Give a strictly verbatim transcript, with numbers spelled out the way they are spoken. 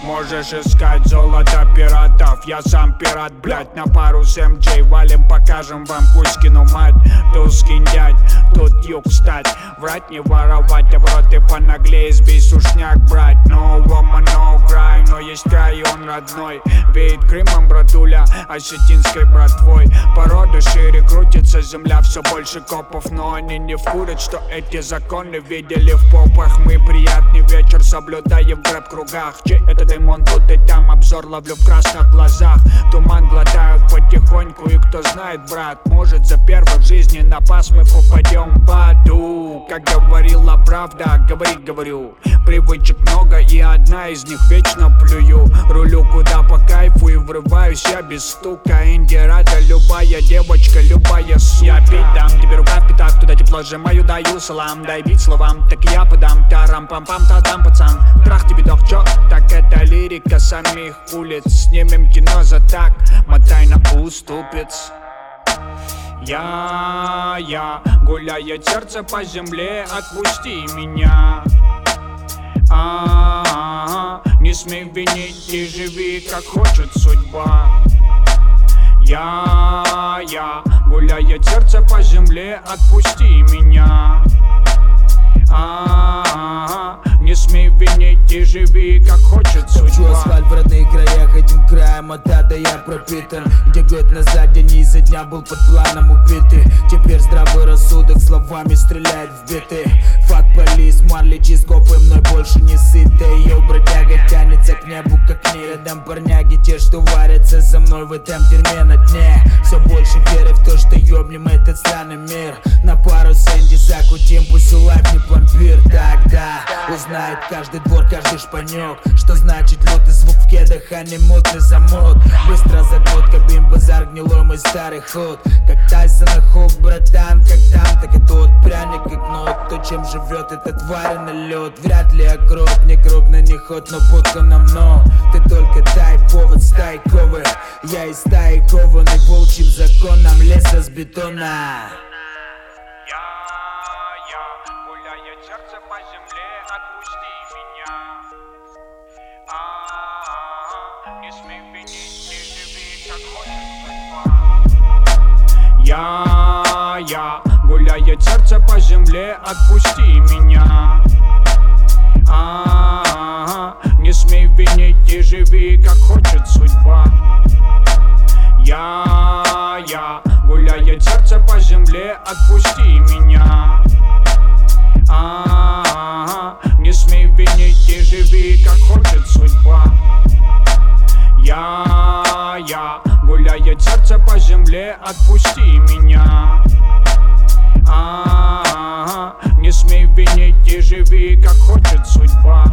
Можешь искать золото пиратов, я сам пират, блять. На пару с эм джей валим, покажем вам Кузькину мать. Тут скинь дядь, тут юг стать. Врать не воровать, а в рот и понаглее сбей сушняк брать. No woman, no cry, но есть край и он родной. Веет Крымом, братуля, осетинской братвой. Порода шире крутится, земля все больше копов. Но они не вкурят, что эти законы видели в попах. Мы приятный вечер соблюдаем в рэп-кругах. Чей это дымон, тут и там обзор ловлю в красных глазах. Туман глотают потихоньку, и кто знает, брат, может за первый в жизни на пас мы попадем в аду. Как говорила правда, говори, говорю. Привычек много, и одна из них вечно плюю. Рулю куда по кайфу и врываюсь я без стука. Инди рада любая девочка, любая сука. Я пить дам, тебе рука в пятак, туда тепло сжимаю, даю салам. Дай бить словам, так и я подам. Тарам-пам-пам, тадам, пацан. Трах тебе дох, чё? Так это лирика самих улиц. Снимем кино за так, мотай на уступец. Я, я, гуляет сердце по земле, отпусти меня. А-а-а, не смей винить и живи, как хочет судьба. Я, я, гуляет сердце по земле, отпусти меня. А-а-а, не смей винить и живи, как хочет судьба. Хочу асфальт в родных краях, этим краем от ада я пропитан. Где год назад день изо дня был под планом убитый. Теперь здравый рассудок словами стреляет в биты. Фак полис, марли, чископы мной больше не сыты. Йоу, бродяга тянется к небу, как к ней. Рядом парняги, те, что варятся со мной в этом дерьме на дне. Все больше веры в то, что ёбнем этот странный мир. На пару с Энди закутим, пусть у лайф не пломбир. Тогда узнает каждый двор, каждый шпанёк, что значит лютый звук в кедах, а не мутный замок. Быстро заглотка, бим-базар, гнилой мой старый ход. Как Тайсона Хук, братан, как там, так и тут. Пряник и гнот, то чем живет эта тварь на лед. Вряд ли окроп, не крупный, не ход, но будка на мно. Ты только дай повод, стайковый. Я из стаи кованный волчьим законом леса с бетона. Гуляет сердце по земле, отпусти меня. А-а-а, не смей винить, не живи, как хочет судьба. Я, я, гуляет сердце по земле, отпусти меня. А-а-а, не смей винить и живи, как хочет судьба. Я, я, гуляет сердце по земле, отпусти меня. А-а-а, не смей винить и живи, как хочет судьба. Я, я, гуляет сердце по земле, отпусти меня. А-а-а, не смей винить и живи, как хочет судьба.